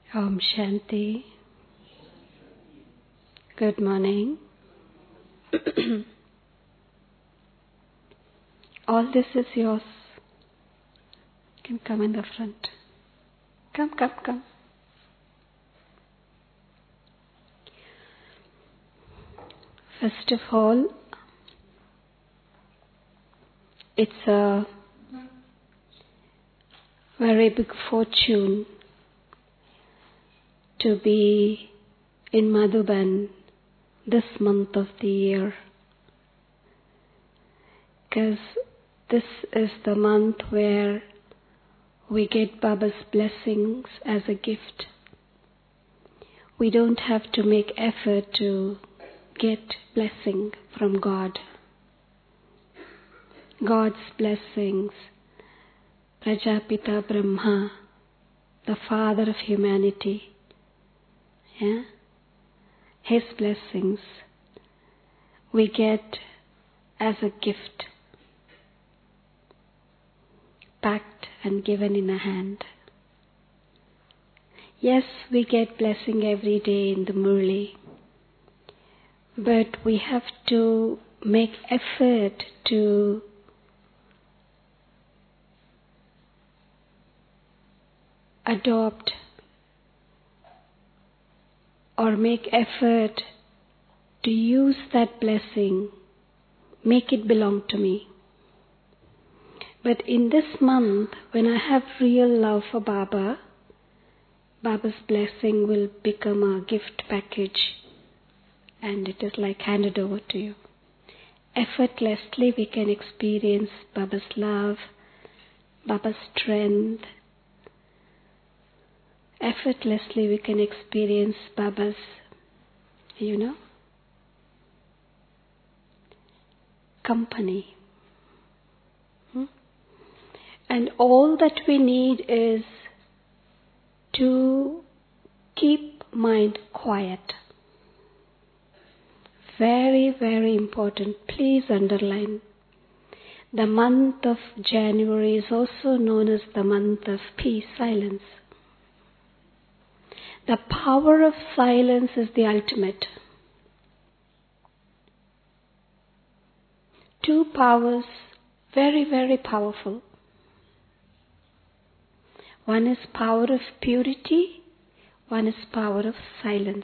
Om Shanti. Good morning. All this is yours. You can come in the front. Come. First of all, it's a very big fortune to be in Madhuban this month of the year, because this is the month where we get Baba's blessings as a gift. We don't have to make effort to get blessing from God. God's blessings, Prajapita Brahma, the father of humanity, his blessings we get as a gift, packed and given in a hand. Yes, we get blessing every day in the Murli, but we have to make effort to adopt or make effort to use that blessing, make it belong to me. But in this month, when I have real love for Baba, Baba's blessing will become a gift package and it is like handed over to you. Effortlessly we can experience Baba's love, Baba's strength. Effortlessly we can experience Baba's, company. And all that we need is to keep mind quiet. Very, very important. Please underline. The month of January is also known as the month of peace, silence. The power of silence is the ultimate. Two powers, very, very powerful. One is power of purity, one is power of silence.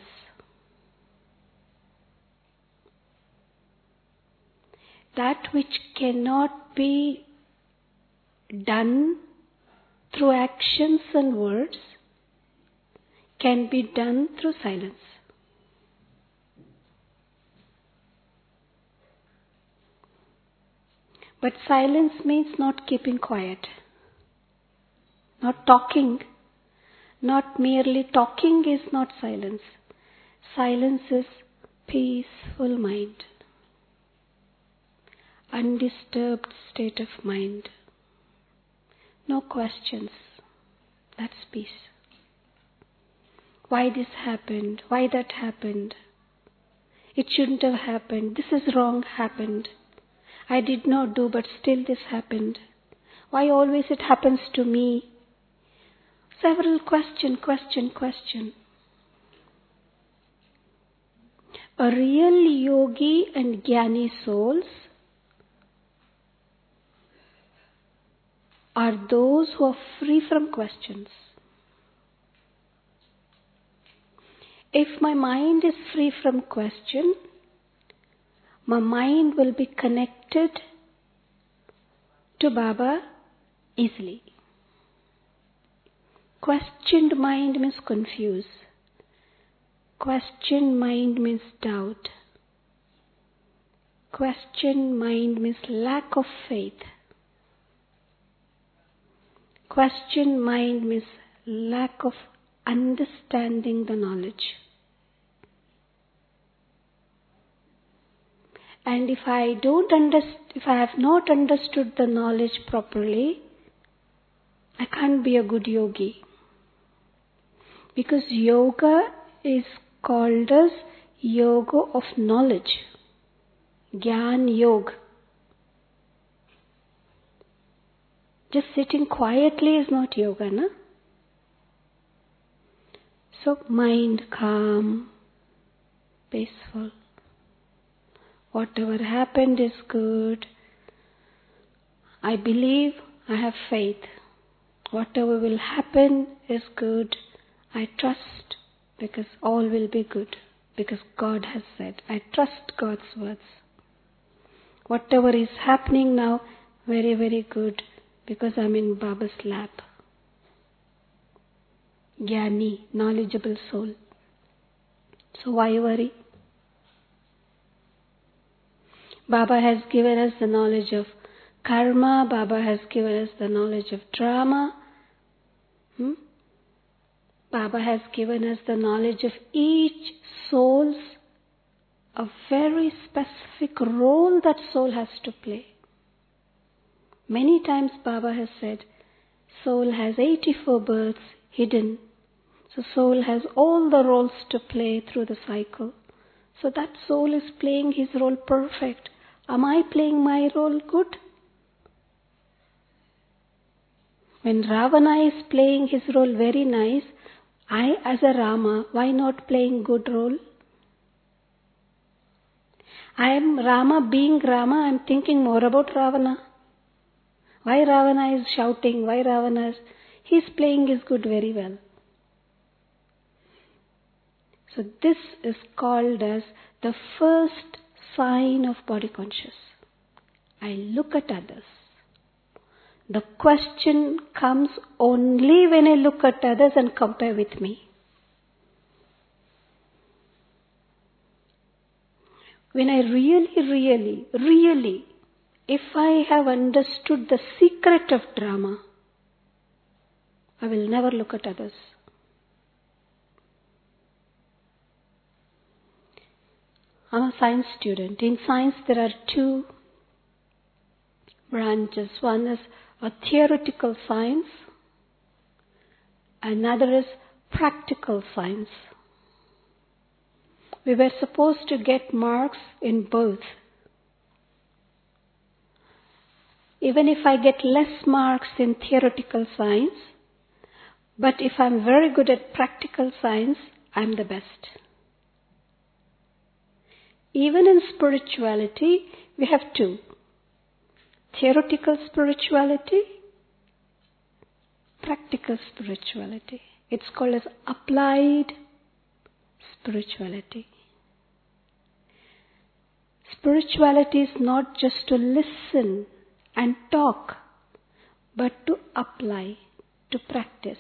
That which cannot be done through actions and words can be done through silence. But silence means not keeping quiet, not talking. Not merely talking is not silence. Silence is peaceful mind, undisturbed state of mind. No questions. That's peace. Why this happened? Why that happened? It shouldn't have happened. This is wrong happened. I did not do, but still this happened. Why always it happens to me? Several question. A real yogi and jnani souls are those who are free from questions. If my mind is free from question, my mind will be connected to Baba easily. Questioned mind means confused. Questioned mind means doubt. Questioned mind means lack of faith. Questioned mind means lack of understanding the knowledge. And if I have not understood the knowledge properly, I can't be a good yogi. Because yoga is called as yoga of knowledge. Gyan Yoga. Just sitting quietly is not yoga, na? So mind calm, peaceful. Whatever happened is good. I believe, I have faith. Whatever will happen is good. I trust because all will be good. Because God has said. I trust God's words. Whatever is happening now, very, very good. Because I'm in Baba's lap. Jnani, knowledgeable soul. So why worry? Baba has given us the knowledge of karma. Baba has given us the knowledge of drama. Baba has given us the knowledge of each soul's a very specific role that soul has to play. Many times Baba has said, soul has 84 births hidden. So soul has all the roles to play through the cycle. So that soul is playing his role perfect. Am I playing my role good? When Ravana is playing his role very nice, I as a Rama, why not playing good role? I am Rama, being Rama, I am thinking more about Ravana. Why Ravana is shouting, why Ravana is... He is playing his good very well. So this is called as the first sign of body conscious. I look at others. The question comes only when I look at others and compare with me. When I really, if I have understood the secret of drama, I will never look at others. I'm a science student. In science there are two branches. One is a theoretical science, another is practical science. We were supposed to get marks in both. Even if I get less marks in theoretical science, but if I'm very good at practical science, I'm the best. Even in spirituality, we have two. Theoretical spirituality, practical spirituality. It's called as applied spirituality. Spirituality is not just to listen and talk, but to apply, to practice.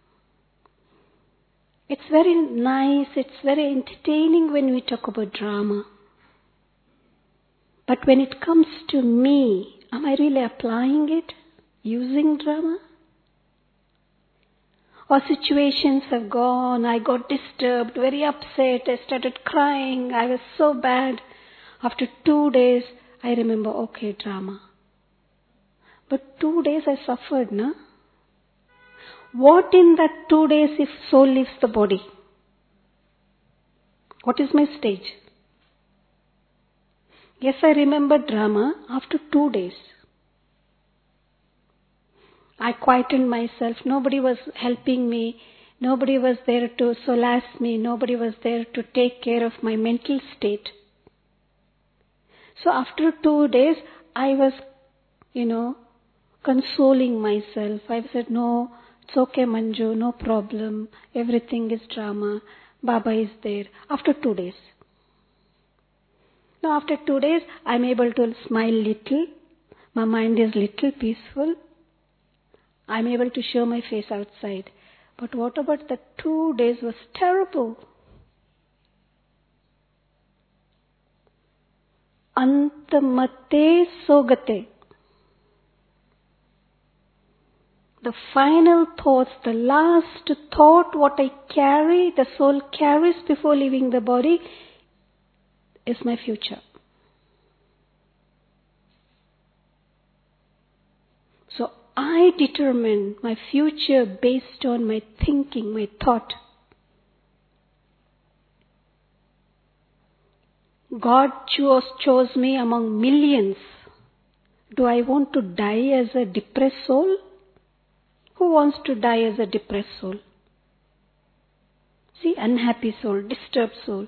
It's very nice, it's very entertaining when we talk about drama. But when it comes to me, am I really applying it? Using drama? Or situations have gone, I got disturbed, very upset, I started crying, I was so bad. After 2 days, I remember, okay, drama. But 2 days I suffered, na? What in that 2 days if soul leaves the body? What is my stage? Yes, I remember drama after 2 days. I quietened myself. Nobody was helping me. Nobody was there to solace me. Nobody was there to take care of my mental state. So after 2 days, I was, consoling myself. I said, no, it's okay, Manju, no problem. Everything is drama. Baba is there. After 2 days. Now after 2 days, I'm able to smile little. My mind is little peaceful. I'm able to show my face outside. But what about the 2 days was terrible. Antamate sogate. The final thoughts, the last thought what I carry, the soul carries before leaving the body is my future. So I determine my future based on my thinking, my thought. God chose me among millions. Do I want to die as a depressed soul? Who wants to die as a depressed soul? See, unhappy soul, disturbed soul.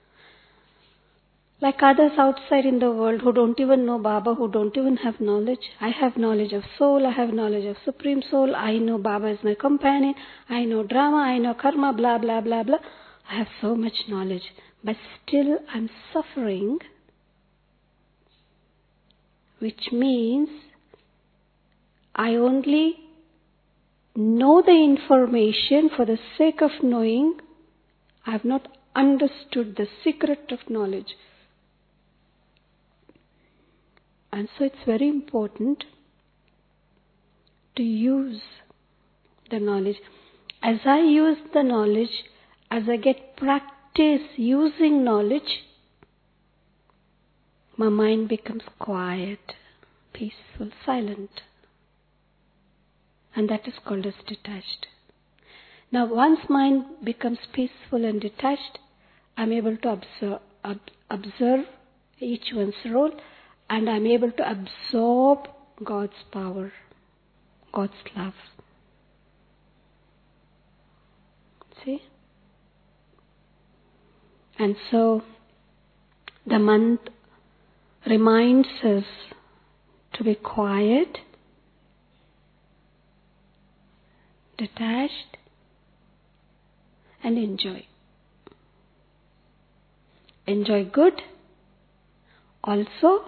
Like others outside in the world who don't even know Baba, who don't even have knowledge. I have knowledge of soul, I have knowledge of Supreme Soul, I know Baba is my companion, I know drama, I know karma, blah, blah, blah, blah. I have so much knowledge, but still I'm suffering, which means I only know the information for the sake of knowing. I have not understood the secret of knowledge. And so it's very important to use the knowledge. As I use the knowledge, as I get practice using knowledge, my mind becomes quiet, peaceful, silent. And that is called as detached. Now once mind becomes peaceful and detached, I'm able to observe each one's role, and I'm able to absorb God's power, God's love. See? And so the month reminds us to be quiet, detached, and enjoy. Enjoy good, also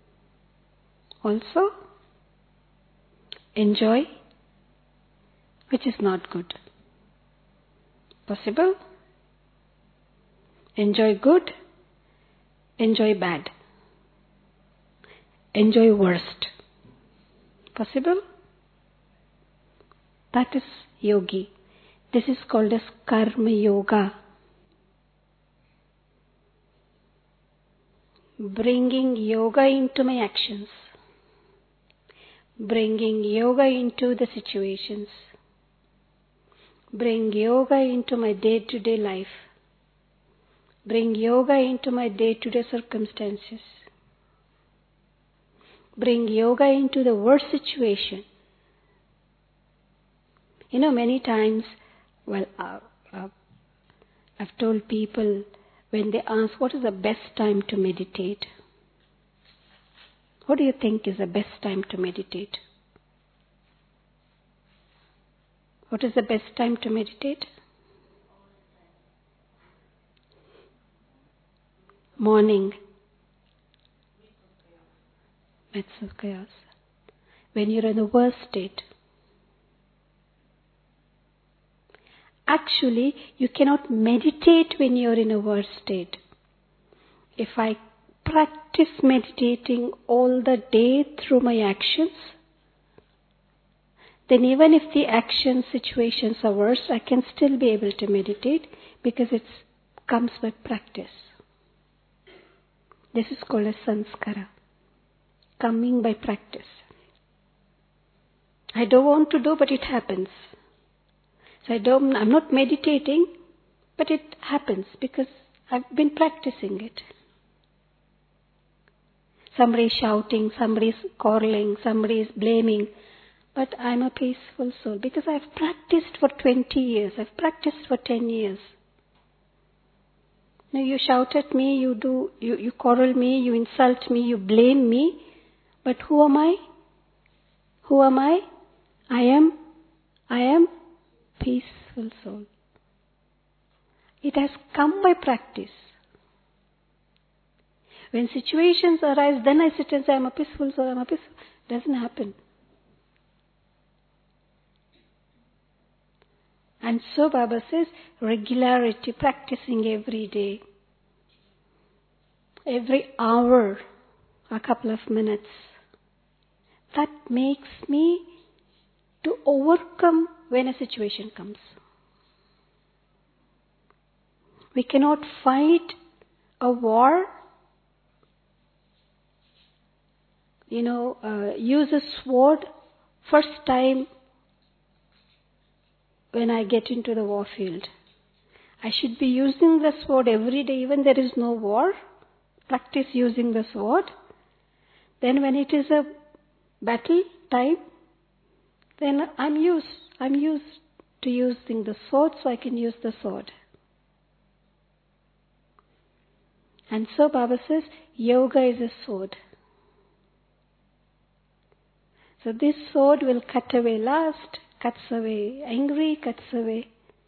enjoy which is not good. Possible? Enjoy good, enjoy bad. Enjoy worst. Possible? That is yogi. This is called as karma yoga. Bringing yoga into my actions. Bringing yoga into the situations. Bring yoga into my day-to-day life. Bring yoga into my day-to-day circumstances. Bring yoga into the worst situation. You know, many times, I've told people when they ask what is the best time to meditate. What do you think is the best time to meditate? What is the best time to meditate? Morning. Midst of chaos. When you're in the worst state. Actually, you cannot meditate when you're in a worst state. If I practice meditating all the day through my actions, then even if the action situations are worse, I can still be able to meditate because it comes by practice. This is called a sanskara, coming by practice. I don't want to do, but it happens. So I'm not meditating, but it happens because I've been practicing it. Somebody is shouting, somebody is quarreling, somebody is blaming, but I'm a peaceful soul because I've practiced for 20 years, I've practiced for 10 years. Now you shout at me, you quarrel me, you insult me, you blame me, but who am I? Who am I? I am peaceful soul. It has come by practice. When situations arise, then I sit and say, I'm a peaceful soul, I'm a peaceful. It doesn't happen. And so Baba says, regularity, practicing every day. Every hour, a couple of minutes. That makes me to overcome when a situation comes. We cannot fight a war, use a sword first time when I get into the war field. I should be using the sword every day, even there is no war. Practice using the sword. Then when it is a battle time, then I'm used to using the sword, so I can use the sword. And so Baba says, yoga is a sword. So this sword will cut away lust, cuts away angry, cuts away,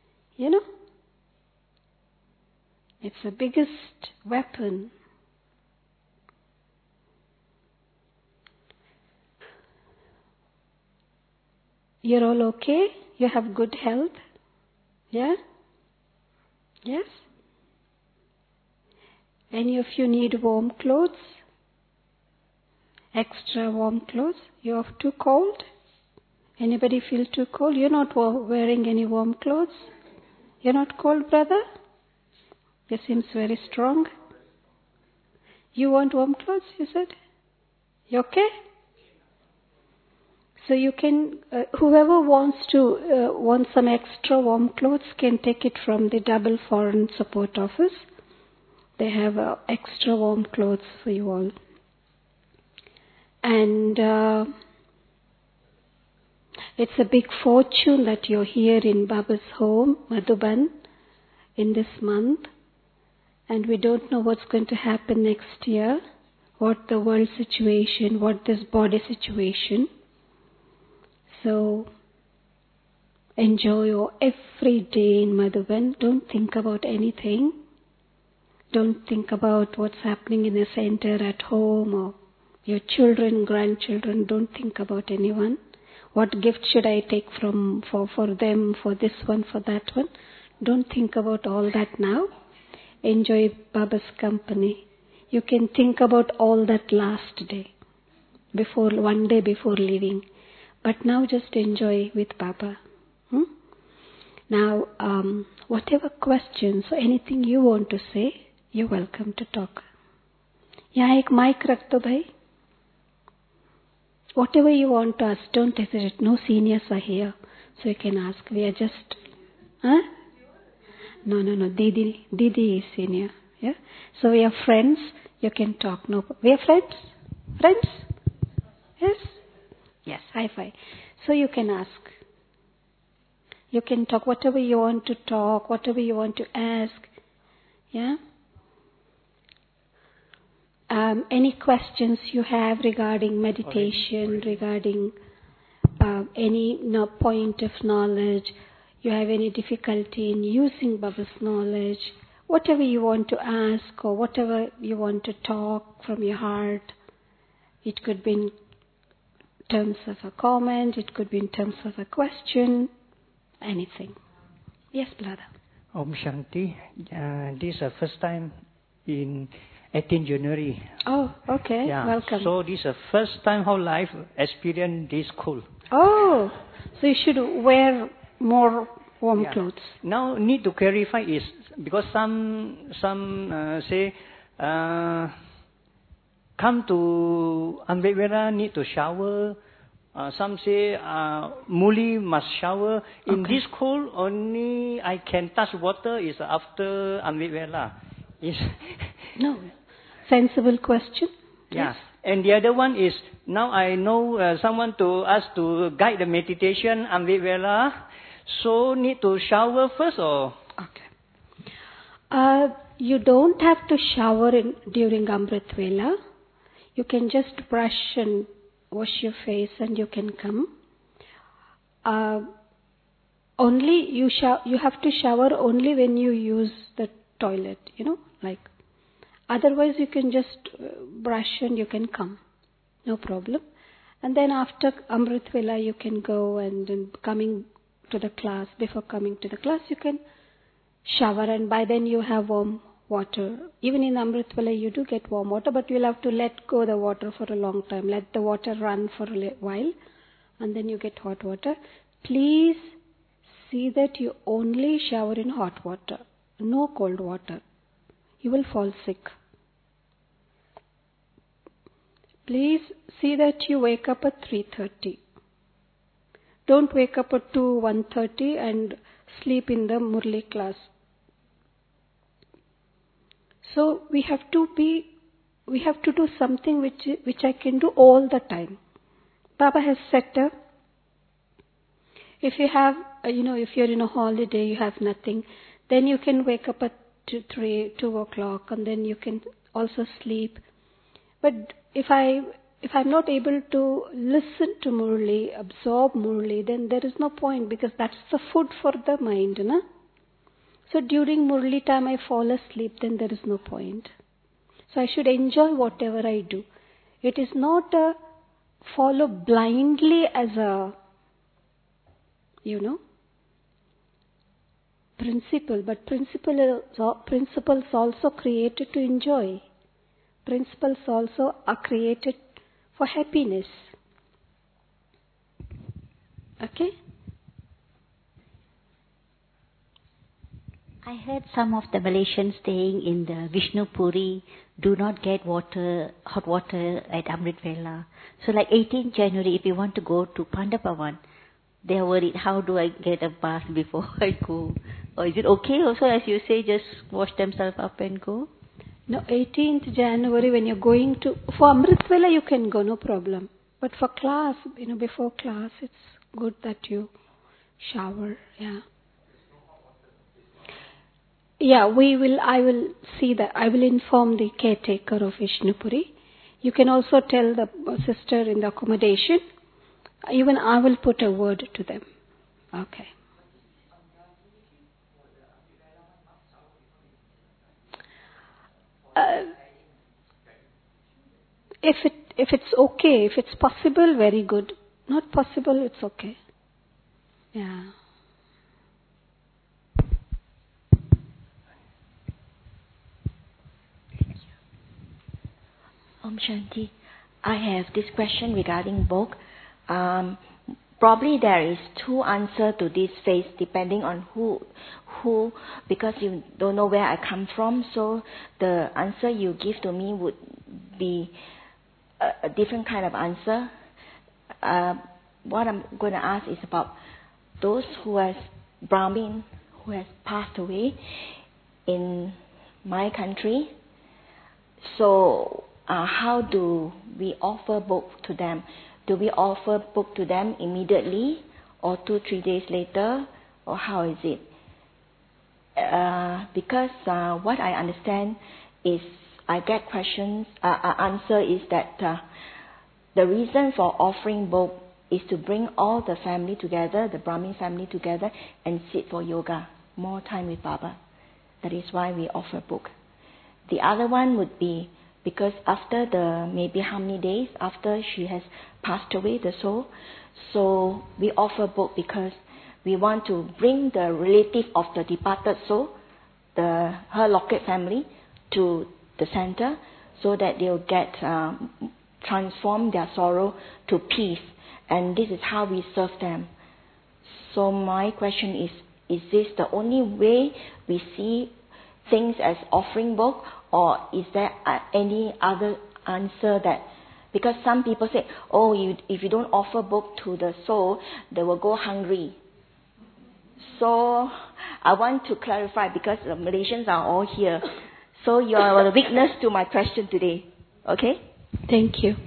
It's the biggest weapon. You're all okay? You have good health? Yeah? Yes? Any of you need warm clothes? Extra warm clothes? You're too cold? Anybody feel too cold? You're not wearing any warm clothes? You're not cold, brother? You seems very strong. You want warm clothes, you said? You okay? So you can, whoever wants some extra warm clothes can take it from the Double Foreign Support Office. They have extra warm clothes for you all. And it's a big fortune that you're here in Baba's home, Madhuban, in this month. And we don't know what's going to happen next year, what the world situation, what this body situation. So enjoy your every day in Madhuban. Don't think about anything. Don't think about what's happening in the center at home or your children, grandchildren. Don't think about anyone. What gift should I take for them, for this one, for that one? Don't think about all that now. Enjoy Baba's company. You can think about all that last day, one day before leaving. But now just enjoy with Baba. Now, whatever questions or anything you want to say, you're welcome to talk. यहाँ एक mic रख दो भाई. Whatever you want to ask, don't hesitate. No seniors are here, so you can ask. We are just, No. Didi is senior. Yeah. So we are friends. You can talk. No, we are friends. Friends. Yes. Yes. High five. So you can ask. You can talk whatever you want to talk, whatever you want to ask. Yeah. Any questions you have regarding meditation, regarding any point of knowledge, you have any difficulty in using Baba's knowledge, whatever you want to ask or whatever you want to talk from your heart, it could be in terms of a comment, it could be in terms of a question, anything. Yes, brother. Om Shanti. This is the first time in 18 January. Oh, okay. Yeah. Welcome. So this is the first time whole life experience this cold. Oh, so you should wear more warm clothes. Now need to clarify is because some say come to Amritsar need to shower. Some say Muli must shower. In this cold only I can touch water is after Amritsar. No. Sensible question. Yeah. And the other one is, now I know someone to ask to guide the meditation, Amritsar. So need to shower first or? Okay. You don't have to shower during Amrit Vela. You can just brush and wash your face and you can come. Only you have to shower only when you use the toilet, Otherwise, you can just brush and you can come. No problem. And then after Amrit Vela, you can go and then before coming to the class, you can shower and by then you have warm water. Even in Amrit Vela, you do get warm water, but you'll have to let go the water for a long time. Let the water run for a while and then you get hot water. Please see that you only shower in hot water, no cold water. You will fall sick. Please see that you wake up at 3:30. Don't wake up at 1:30 and sleep in the Murli class. So we have to do something which I can do all the time. Baba has set up. If you have, if you're in a holiday, you have nothing, then you can wake up at 2 o'clock, and then you can also sleep. But if I'm not able to listen to Murli, absorb Murli, then there is no point, because that's the food for the mind, na? So during Murli time I fall asleep, then there is no point. So I should enjoy whatever I do. It is not a follow blindly as a, principle, but principles also created to enjoy. Principles also are created for happiness. Okay? I heard some of the Malaysians staying in the Vishnu Puri do not get hot water at Amrit Vela. So like 18th January, if you want to go to Pandapavan, they are worried, how do I get a bath before I go? Or is it okay also, as you say, just wash themselves up and go? No, 18th January when you're going to, for Amrit Vela you can go, no problem. But for class, before class, it's good that you shower, yeah. Yeah, I will see that. I will inform the caretaker of Vishnupuri. You can also tell the sister in the accommodation. Even I will put a word to them. Okay. If it's okay, if it's possible, very good. Not possible, it's okay. Yeah. Om Shanti. I have this question regarding book. Probably there is two answers to this phase depending on who, because you don't know where I come from, so the answer you give to me would be a different kind of answer. What I'm going to ask is about those who has Brahmin who has passed away in my country. So how do we offer book to them? Do we offer book to them immediately, or 2-3 days later, or how is it? Because what I understand is, I get questions. Answer is that the reason for offering book is to bring all the family together, the Brahmin family together, and sit for yoga, more time with Baba. That is why we offer book. The other one would be because after the maybe how many days after she has passed away, the soul, so we offer book because we want to bring the relative of the departed soul, her locket family, to the center, so that they'll get transform their sorrow to peace, and this is how we serve them. So my question is this the only way we see things as offering book, or is there any other answer that, because some people say, if you don't offer book to the soul, they will go hungry. So I want to clarify, because the Malaysians are all here. So you are the witness to my question today. Okay? Thank you.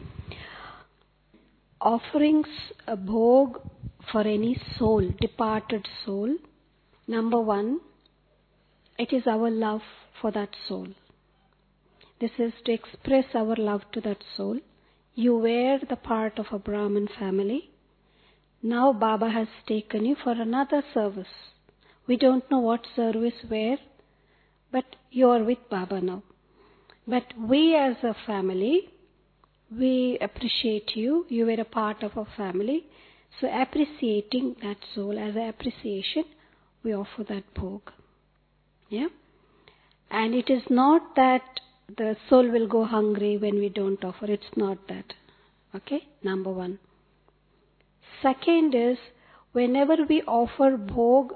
Offerings a bhog for any soul, departed soul. Number one, it is our love for that soul. This is to express our love to that soul. You were the part of a Brahmin family. Now Baba has taken you for another service. We don't know what service where, but you are with Baba now. But we as a family, we appreciate you. You were a part of our family. So appreciating that soul as an appreciation, we offer that bhog. Yeah? And it is not that the soul will go hungry when we don't offer. It's not that. Okay? Number one. Second is, whenever we offer bhog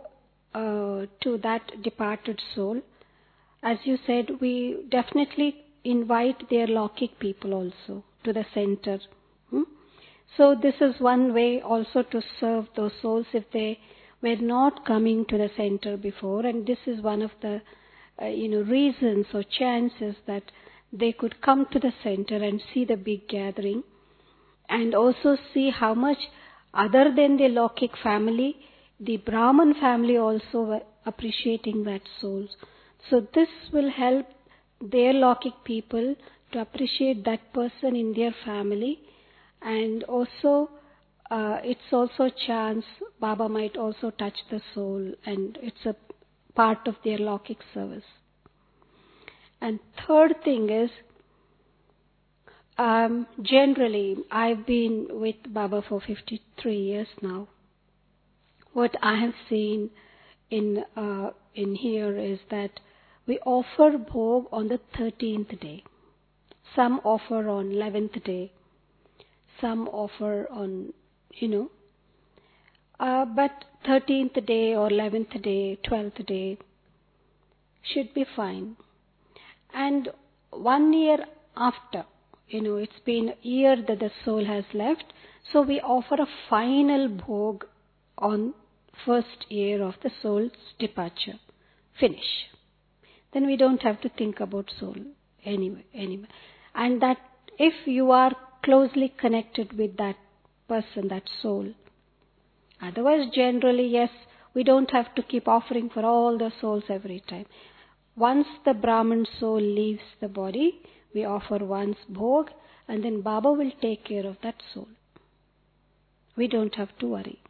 to that departed soul, as you said, we definitely invite their Lokik people also to the center. So this is one way also to serve those souls if they were not coming to the center before, and this is one of the reasons or chances that they could come to the center and see the big gathering, and also see how much, other than the Lokik family, the Brahman family also were appreciating that soul. So this will help their Lokik people to appreciate that person in their family, and also it's also a chance Baba might also touch the soul, and it's a part of their Lokik service. And third thing is, generally, I've been with Baba for 53 years now. What I have seen in here is that we offer bhog on the 13th day. Some offer on 11th day. Some offer on, but 13th day or 11th day, 12th day should be fine. And 1 year after, it's been a year that the soul has left, so we offer a final bhog on first year of the soul's departure. Finish. Then we don't have to think about soul anyway. And that if you are closely connected with that person, that soul. Otherwise, generally, yes, we don't have to keep offering for all the souls every time. Once the Brahman soul leaves the body, we offer once bhog, and then Baba will take care of that soul. We don't have to worry.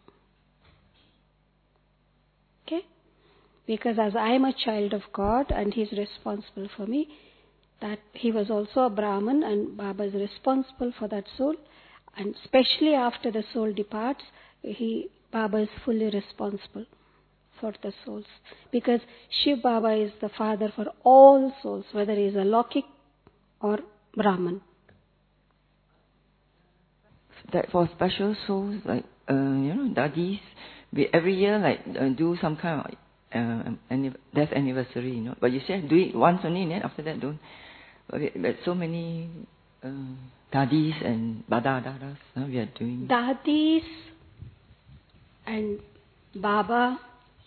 Okay? Because as I am a child of God and He is responsible for me, that He was also a Brahman and Baba is responsible for that soul, and especially after the soul departs, Baba is fully responsible for the souls. Because Shiv Baba is the father for all souls, whether he is a Lokik or Brahman. That for special souls, like, dadis, we every year do some kind of death anniversary, But you say do it once only, and then after that don't. But so many dadis and badadas we are doing. Dadis and Baba,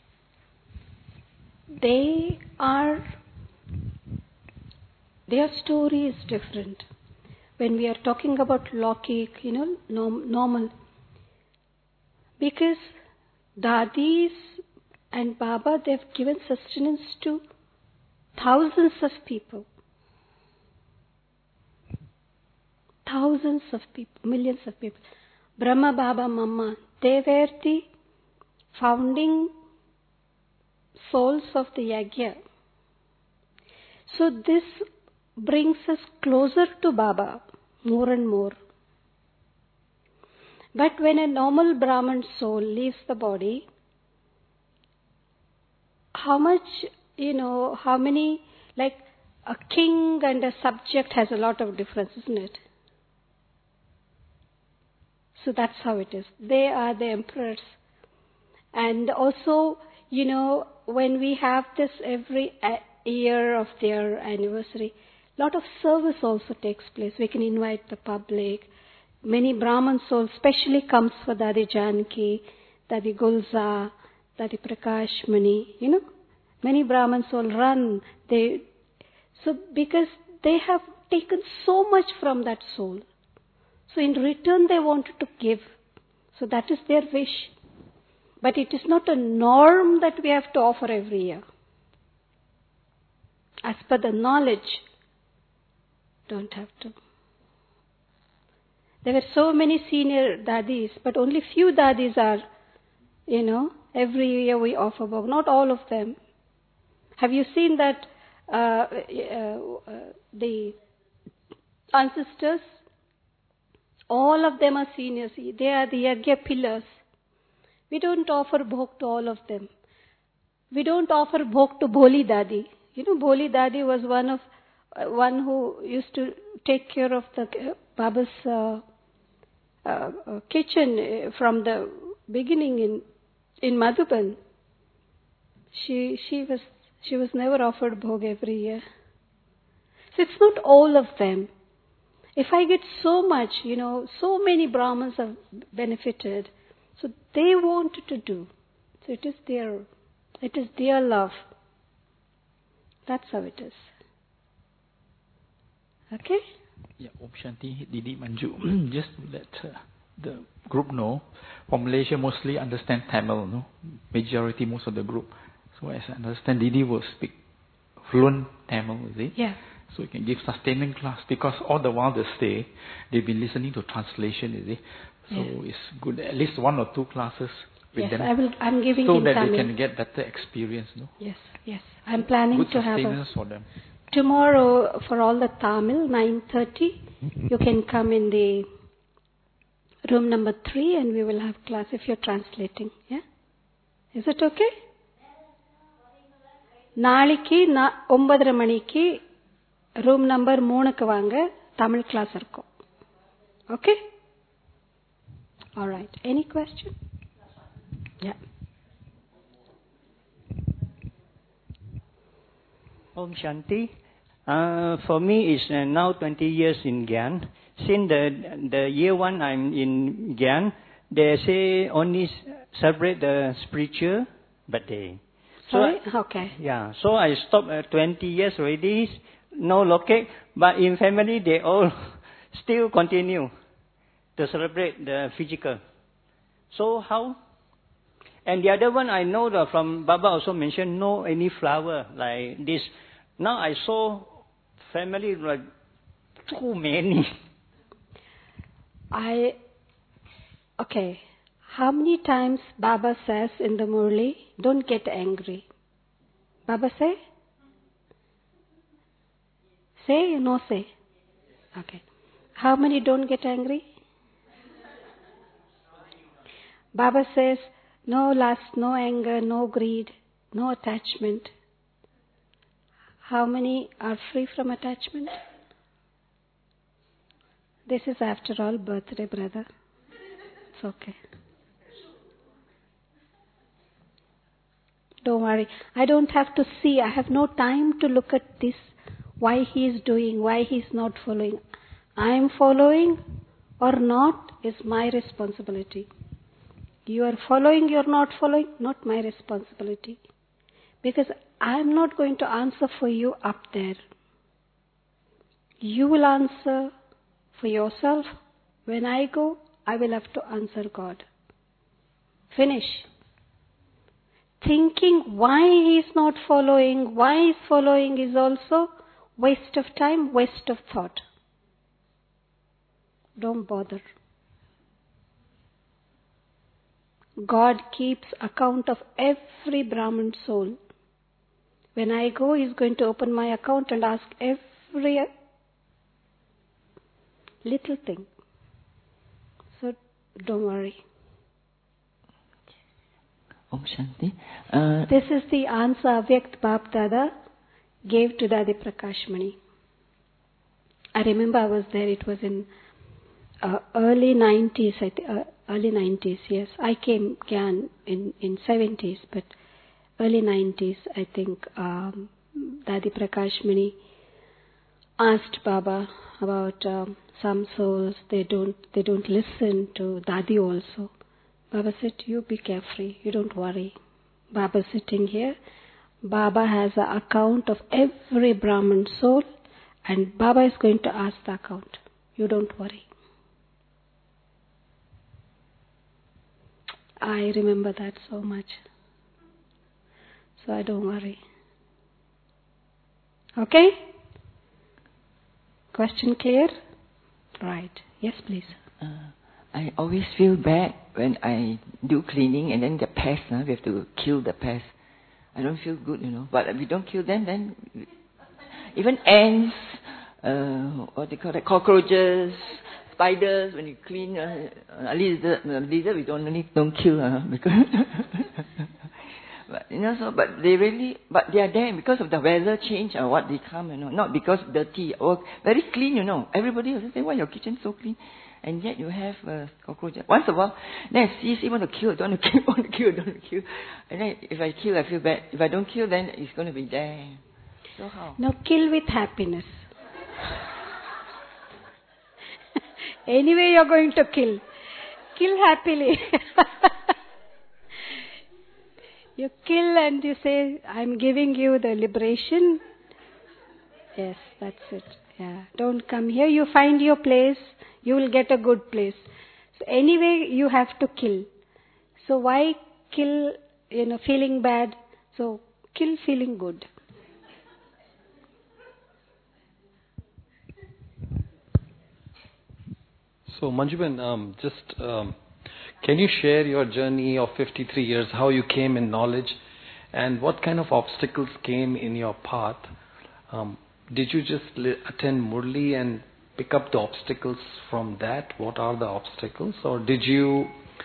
their story is different. When we are talking about Lokik, normal. Because Dadis and Baba, they've given sustenance to thousands of people. Thousands of people, millions of people. Brahma Baba Mama, they were the founding souls of the Yajna. So this brings us closer to Baba more and more. But when a normal Brahman soul leaves the body, how many, like a king and a subject has a lot of difference, isn't it? So that's how it is. They are the emperors. And also, when we have this every year of their anniversary, a lot of service also takes place. We can invite the public. Many Brahman souls especially comes for Dadi Janki, Dadi Gulza, Dadi Prakash Mani, Many Brahman souls run. Because they have taken so much from that soul. So in return they wanted to give. So that is their wish. But it is not a norm that we have to offer every year. As per the knowledge, don't have to. There were so many senior dadis, but only few dadis are, every year we offer bhog. Not all of them. Have you seen that the ancestors? All of them are seniors. They are the Yajna pillars. We don't offer bhog to all of them. We don't offer bhog to Bholi Dadi. Bholi Dadi was one who used to take care of the Baba's kitchen from the beginning in Madhuban. She was never offered bhog every year. So it's not all of them. If I get so much, so many Brahmins have benefited, so they wanted to do. So it is their love. That's how it is. Okay? Yeah, Om Shanti, Didi Manju. Just to let the group know, from Malaysia mostly understand Tamil, no? Majority, most of the group. So as I understand, Didi will speak fluent Tamil, is it? Yeah. So you can give sustaining class, because all the while they stay, they've been listening to translation, is it? So it's good, at least 1 or 2 classes with Yes, them. I'm giving so in that Tamil. they can get better experience, no? Yes, yes. I'm planning Good to have sustenance for them. tomorrow for all the Tamil, 9:30. You can come in the room number 3 and we will have class if you're translating. Yeah? Is it okay? நாளைக்கு 9:30 மணிக்கு room number 3க்கு வாங்க, Tamil class இருக்கும். Okay? All right. Any question? Yeah. Om Shanti. For me, it's now 20 years in Gyan. Since the year 1 I'm in Gyan, they say only celebrate the spiritual birthday. Sorry? Okay. Yeah. So I stopped 20 years already. No locate, but in family they all still continue to celebrate the physical. So how? And the other one I know that from Baba also mentioned no any flower like this. Now I saw family like too many. Okay. How many times Baba says in the Murli, don't get angry? Baba say? Say, no say? Okay. How many don't get angry? Baba says, no lust, no anger, no greed, no attachment. How many are free from attachment? This is after all birthday, brother. It's okay. Don't worry. I don't have to see. I have no time to look at this. Why he is doing, why he is not following. I am following or not is my responsibility. You are following, you are not following, not my responsibility. Because I am not going to answer for you up there. You will answer for yourself. When I go, I will have to answer God. Finish. Thinking why he is not following, why he is following is also waste of time, waste of thought. Don't bother. God keeps account of every Brahmin soul. When I go, he is going to open my account and ask every little thing. So don't worry. Om Shanti. This is the answer Avyakt Bap Dada gave to Dadi Prakashmani. I remember I was there, it was in early 90s, early 90s, yes. I came Gyan in 70s, but early 90s, I think, Dadi Prakashmani asked Baba about some souls, they don't listen to Dadi also. Baba said, you be carefree, you don't worry. Baba sitting here, Baba has an account of every Brahmin soul, and Baba is going to ask the account. You don't worry. I remember that so much. So I don't worry. Okay? Question clear? Right. Yes, please. I always feel bad when I do cleaning and then the pests, we have to kill the pests. I don't feel good, But if we don't kill them, then even ants, what they call it, cockroaches, spiders, when you clean, lizard we don't kill, because but, but they are there because of the weather change or what they come, not because dirty or very clean, Everybody will say, why your kitchen so clean? And yet you have cockroaches. Once in a while, then I see want to kill, don't want to kill, want to kill, don't want to kill. And then if I kill, I feel bad. If I don't kill, then it's going to be there. So how? Now kill with happiness. Anyway, you're going to kill. Kill happily. You kill and you say, I'm giving you the liberation. Yes, that's it. Yeah. Don't come here. You find your place. You will get a good place. So anyway, you have to kill. So why kill, feeling bad? So kill feeling good. So Manjuban, can you share your journey of 53 years, how you came in knowledge, and what kind of obstacles came in your path? Did you just attend Murli and pick up the obstacles from that? What are the obstacles? Or did you,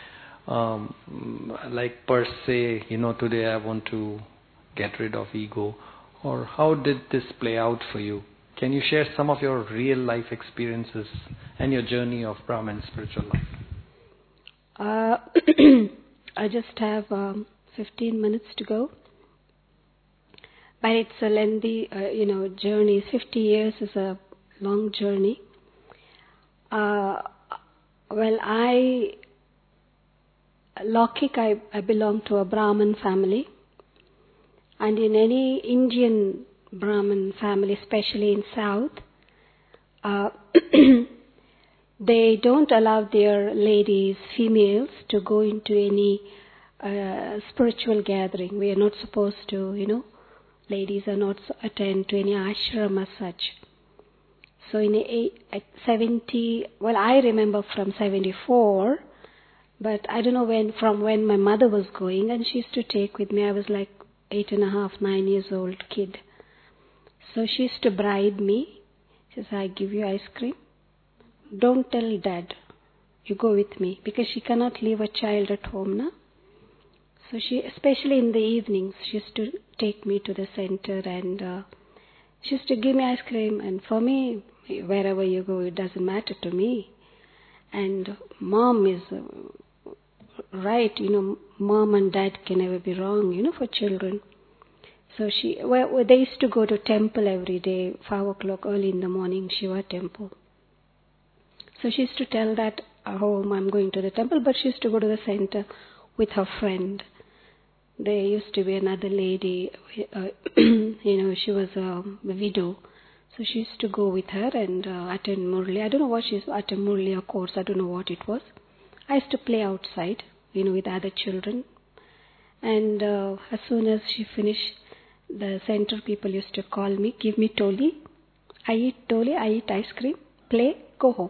per se, today I want to get rid of ego? Or how did this play out for you? Can you share some of your real life experiences and your journey of Brahman spiritual life? I just have 15 minutes to go. But it's a lengthy, journey. 50 years is a long journey. Laukik, I belong to a Brahmin family. And in any Indian Brahmin family, especially in South, they don't allow their ladies, females, to go into any spiritual gathering. We are not supposed to, ladies are not attend to any ashram as such. So at 70, I remember from 74, but I don't know from when my mother was going, and she used to take with me. I was like 8.5, 9 years old kid. So she used to bribe me. She says, I give you ice cream. Don't tell Dad. You go with me. Because she cannot leave a child at home, na? So she, especially in the evenings, she used to take me to the center and she used to give me ice cream. And for me, wherever you go, it doesn't matter to me. And mom is right, mom and dad can never be wrong, for children. So they used to go to temple every day, 5 o'clock early in the morning, Shiva temple. So she used to tell that at home, I'm going to the temple, but she used to go to the center with her friend. There used to be another lady, she was a widow. So she used to go with her and attend Murli. I don't know what attend Murli, of course, I don't know what it was. I used to play outside, with other children. And as soon as she finished, the center people used to call me, give me toli. I eat ice cream, play, go home.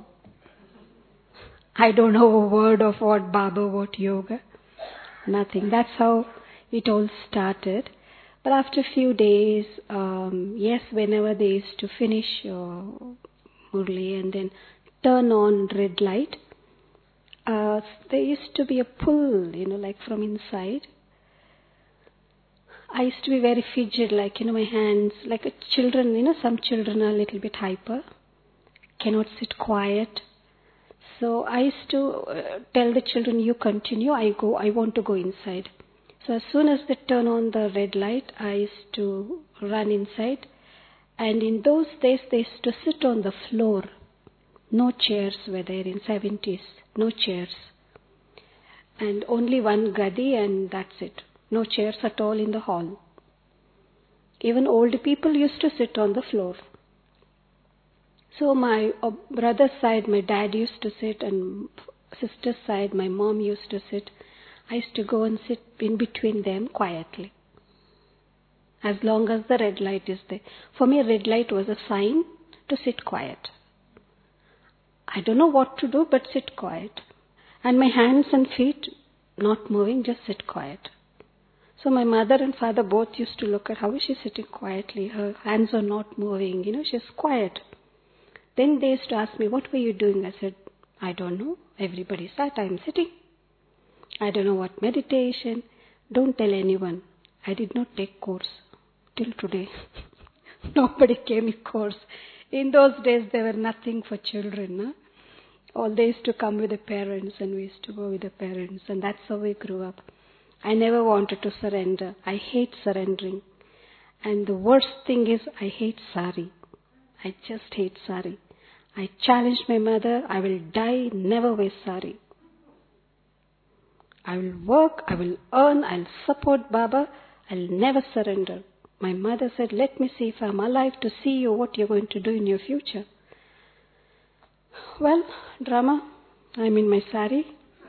I don't know a word of what Baba, what yoga, nothing. That's how it all started. But after a few days, whenever they used to finish Murli and then turn on red light, there used to be a pull, like from inside. I used to be very fidget, my hands, like children, some children are a little bit hyper, cannot sit quiet. So I used to tell the children, you continue, I want to go inside. So as soon as they turn on the red light, I used to run inside. And in those days, they used to sit on the floor. No chairs were there in 70s, no chairs. And only one gadi and that's it. No chairs at all in the hall. Even old people used to sit on the floor. So my brother's side, my dad used to sit, and sister's side, my mom used to sit. I used to go and sit in between them quietly. As long as the red light is there. For me, red light was a sign to sit quiet. I don't know what to do, but sit quiet. And my hands and feet not moving, just sit quiet. So my mother and father both used to look at how is she sitting quietly. Her hands are not moving, she's quiet. Then they used to ask me, what were you doing? I said, I don't know. Everybody sat, I'm sitting. I don't know what meditation. Don't tell anyone. I did not take course till today. Nobody came in course. In those days, there were nothing for children. Huh? All they used to come with the parents and we used to go with the parents. And that's how we grew up. I never wanted to surrender. I hate surrendering. And the worst thing is I hate sari. I just hate sari. I challenged my mother, I will die, never wear sari. I will work, I will earn, I'll support Baba, I'll never surrender. My mother said, let me see if I'm alive to see you, what you're going to do in your future. Well, drama, I'm in my sari.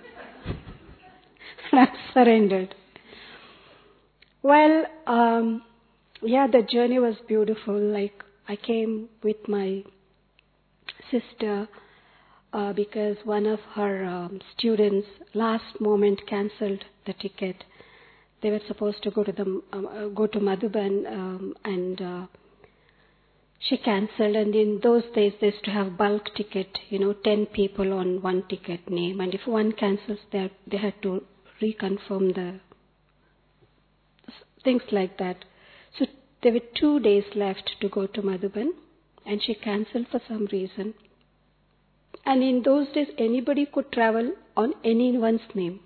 And I've surrendered. Well, the journey was beautiful. Like, I came with my sister because one of her students last moment cancelled the ticket. They were supposed to go to Madhuban, and she cancelled. And in those days, they used to have bulk ticket, 10 people on one ticket name. And if one cancels, they had to reconfirm the things like that. So there were 2 days left to go to Madhuban, and she cancelled for some reason. And in those days, anybody could travel on anyone's name.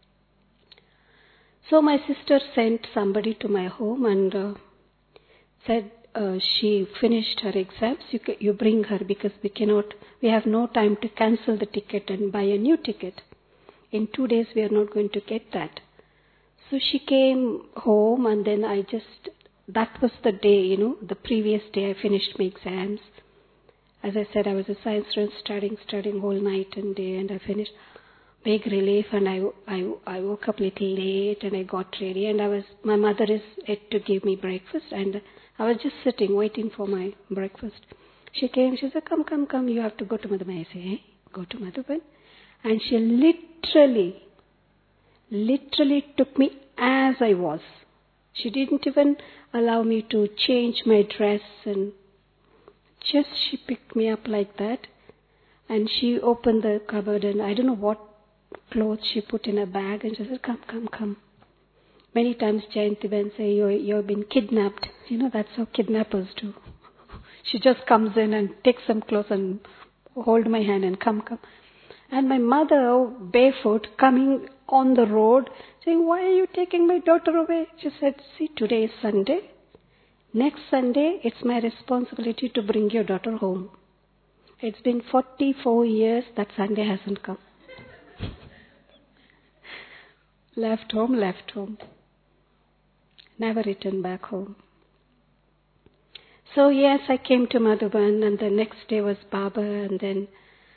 So my sister sent somebody to my home and said she finished her exams. You bring her, because we have no time to cancel the ticket and buy a new ticket. In 2 days, we are not going to get that. So she came home, and then that was the day, the previous day I finished my exams. As I said, I was a science student studying whole night and day, and I finished. Big relief, and I woke up a little late, and I got ready, and my mother is yet to give me breakfast, and I was just sitting waiting for my breakfast. She came, she said, come, you have to go to Madhuban. I say, go to Madhuban? And she literally took me as I was. She didn't even allow me to change my dress, and just she picked me up like that, and she opened the cupboard, and I don't know what clothes she put in a bag, and she said, come. Many times Jayanti Ben say, you've been kidnapped. That's how kidnappers do. She just comes in and takes some clothes and hold my hand and come. And my mother, barefoot, coming on the road, saying, why are you taking my daughter away? She said, see, today is Sunday. Next Sunday, it's my responsibility to bring your daughter home. It's been 44 years that Sunday hasn't come. Left home. Never returned back home. So yes, I came to Madhuban, and the next day was Baba, and then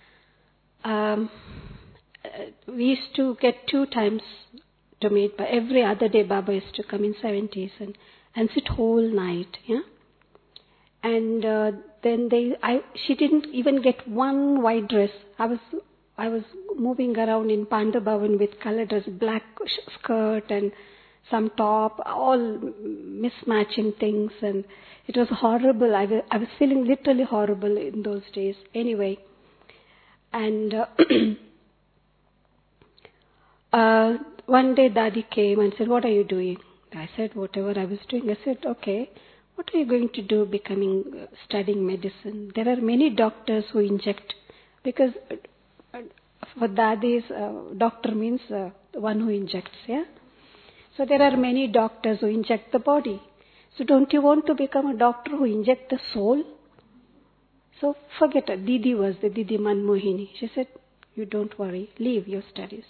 we used to get 2 times to meet, but every other day Baba used to come in 70s and sit whole night, yeah. And then she didn't even get one white dress. I was moving around in Panda Bhavan with colored dress, black skirt and some top, all mismatching things, and it was horrible. I was feeling literally horrible in those days. Anyway, and one day Dadi came and said, what are you doing? I said, whatever I was doing. I said, okay, what are you going to do studying medicine? There are many doctors who inject, because for Dadi's, doctor means one who injects, yeah? So there are many doctors who inject the body. So don't you want to become a doctor who injects the soul? So forget it. Didi was the Didi Manmohini. She said, you don't worry, leave your studies.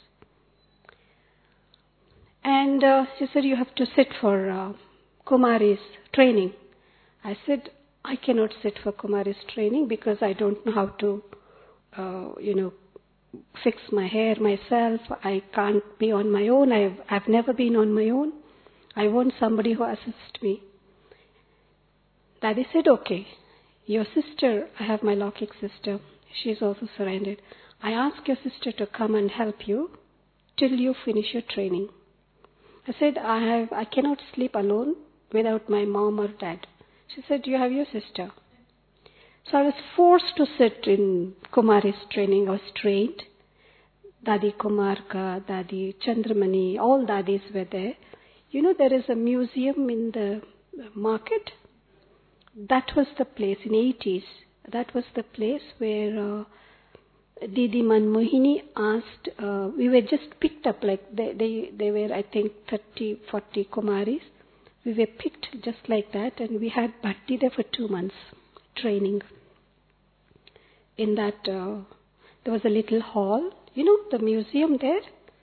And she said, you have to sit for Kumari's training. I said, I cannot sit for Kumari's training because I don't know how to, fix my hair myself. I can't be on my own. I've never been on my own. I want somebody who assists me. Daddy said, okay, your sister, I have my Laukik sister. She's also surrendered. I asked your sister to come and help you till you finish your training. I said, I cannot sleep alone without my mom or dad. She said, you have your sister. So I was forced to sit in Kumari's training. I was trained. Dadi Kumarka, Dadi Chandramani, all Dadis were there. There is a museum in the market. That was the place in 80s. That was the place where Didi Manmohini asked, we were just picked up, like they were, I think, 30, 40 Kumaris. We were picked just like that, and we had bhakti there for 2 months, training. In that, there was a little hall, the museum there.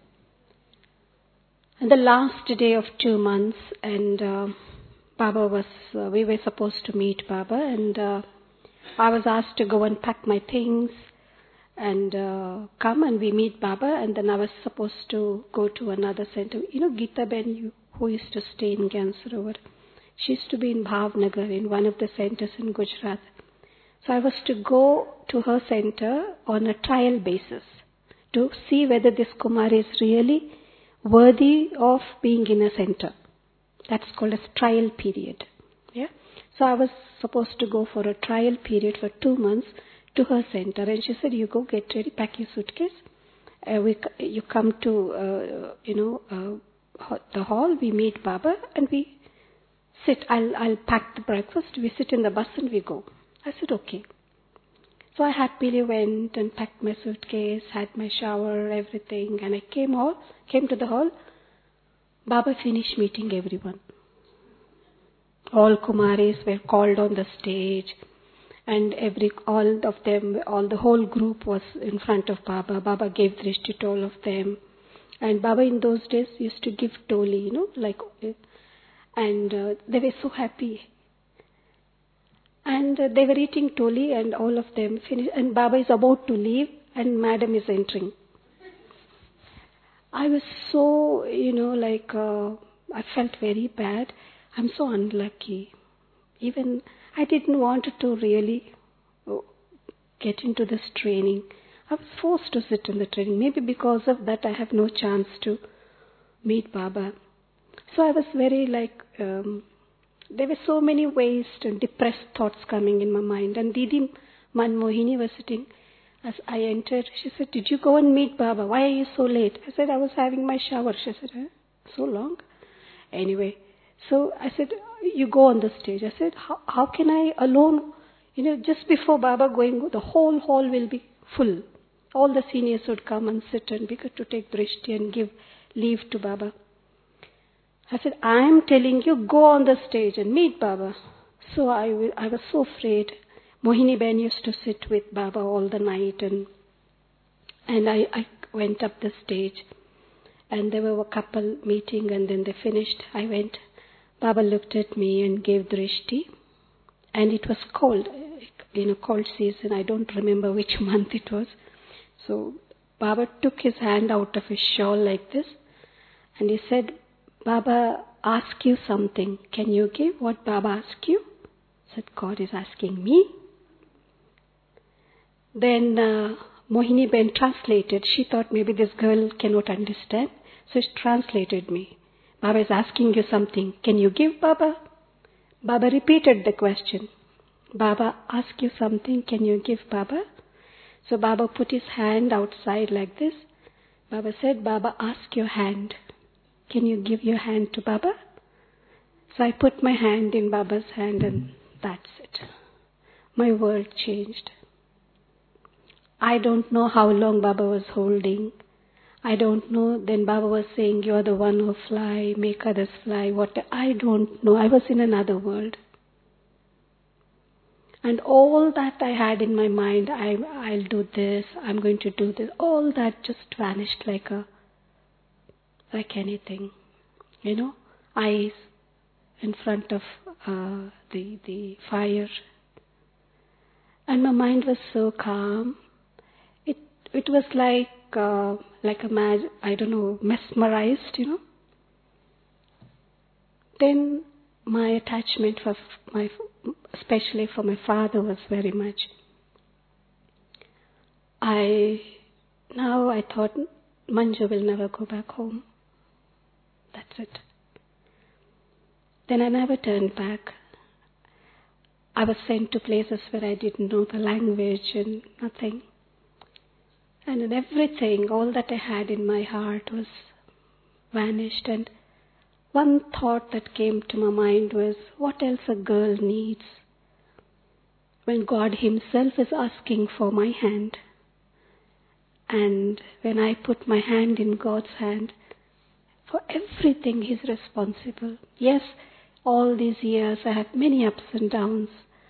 And the last day of 2 months, and we were supposed to meet Baba, and I was asked to go and pack my things and come and we meet Baba, and then I was supposed to go to another center. Geeta Ben, who used to stay in Gyan Sarovar, she used to be in Bhavnagar, in one of the centers in Gujarat. So I was to go to her center on a trial basis to see whether this Kumari is really worthy of being in a center. That's called as trial period. Yeah. So I was supposed to go for a trial period for 2 months to her center, and she said, "You go, get ready, pack your suitcase. You come to the hall. We meet Baba, and we sit. I'll pack the breakfast. We sit in the bus and we go." I said, "Okay." So I happily went and packed my suitcase, had my shower, everything, and I came to the hall. Baba finished meeting everyone. All Kumaris were called on the stage, and the whole group was in front of Baba. Baba gave drishti to all of them. And Baba in those days used to give toli, and they were so happy. And they were eating toli, and all of them finished, and Baba is about to leave, and Madam is entering. I was so, I felt very bad. I'm so unlucky. Even I didn't want to really get into this training. I was forced to sit in the training. Maybe because of that I have no chance to meet Baba. So I was very there were so many waste and depressed thoughts coming in my mind. And Didi Manmohini was sitting. As I entered, she said, "Did you go and meet Baba? Why are you so late?" I said, "I was having my shower." She said, "So long?" Anyway, so I said, "You go on the stage." I said, how can I alone, just before Baba going, the whole hall will be full. All the seniors would come and sit and we got to take drishti and give leave to Baba. I said, "I am telling you, go on the stage and meet Baba." So I was so afraid. Mohini Ben used to sit with Baba all the night, and I went up the stage, and there were a couple meeting, and then they finished. I went. Baba looked at me and gave drishti, and it was cold, cold season. I don't remember which month it was. So Baba took his hand out of his shawl like this, and he said, "Baba asked you something. Can you give what Baba asked you?" I said, "God is asking me." Then Mohini Ben translated. She thought maybe this girl cannot understand, so she translated me. "Baba is asking you something. Can you give, Baba?" Baba repeated the question. "Baba asked you something. Can you give, Baba?" So Baba put his hand outside like this. Baba said, "Baba asked your hand. Can you give your hand to Baba?" So I put my hand in Baba's hand, and that's it. My world changed. I don't know how long Baba was holding. I don't know. Then Baba was saying, "You are the one who fly, make others fly." What? I don't know. I was in another world. And all that I had in my mind, I'll do this, I'm going to do this, all that just vanished like anything. Eyes in front of the fire. And my mind was so calm. It was like mesmerized, Then my attachment especially for my father was very much. I thought Manju will never go back home. That's it. Then I never turned back. I was sent to places where I didn't know the language and nothing. And then everything, all that I had in my heart was vanished. And one thought that came to my mind was, what else a girl needs when God Himself is asking for my hand? And when I put my hand in God's hand, for everything He's responsible. Yes, all these years I had many ups and downs.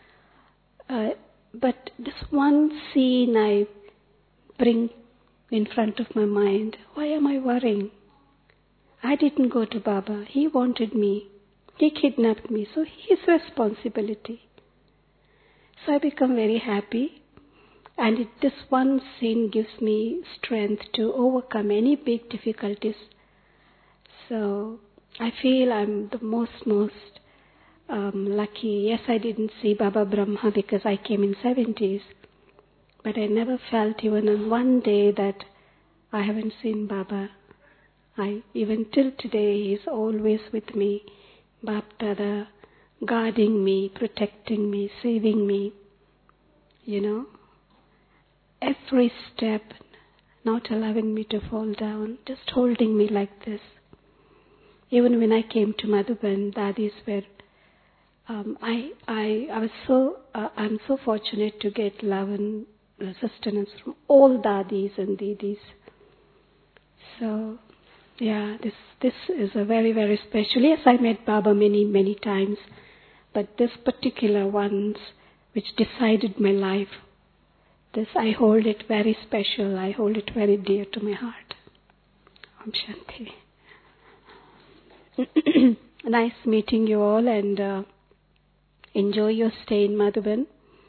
But this one scene I bring in front of my mind. Why am I worrying? I didn't go to Baba. He wanted me. He kidnapped me. So His responsibility. So I become very happy. And this one scene gives me strength to overcome any big difficulties. So I feel I'm the most lucky. Yes, I didn't see Baba Brahma because I came in 70s. But I never felt even on one day that I haven't seen Baba. Even till today, he's always with me. Bap Dada, guarding me, protecting me, saving me. You know, every step, not allowing me to fall down, just holding me like this. Even when I came to Madhuban, Dadis were. I'm so fortunate to get love and sustenance from all Dadis and Didis. So, yeah, this is a very, very special. Yes, I met Baba many times, but this particular ones which decided my life, this I hold it very special. I hold it very dear to my heart. Om Shanti. Nice meeting you all, and enjoy your stay in Madhuban.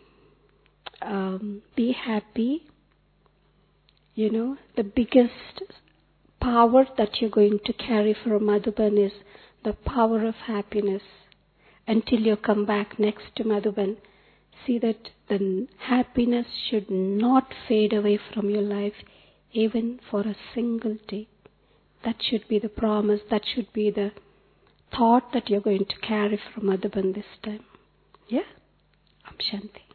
Be happy. You know, the biggest power that you're going to carry from Madhuban is the power of happiness. Until you come back next to Madhuban, see that the happiness should not fade away from your life, even for a single day. That should be the promise, that should be the thought that you're going to carry from Madhuban this time. Yeah? Om Shanti.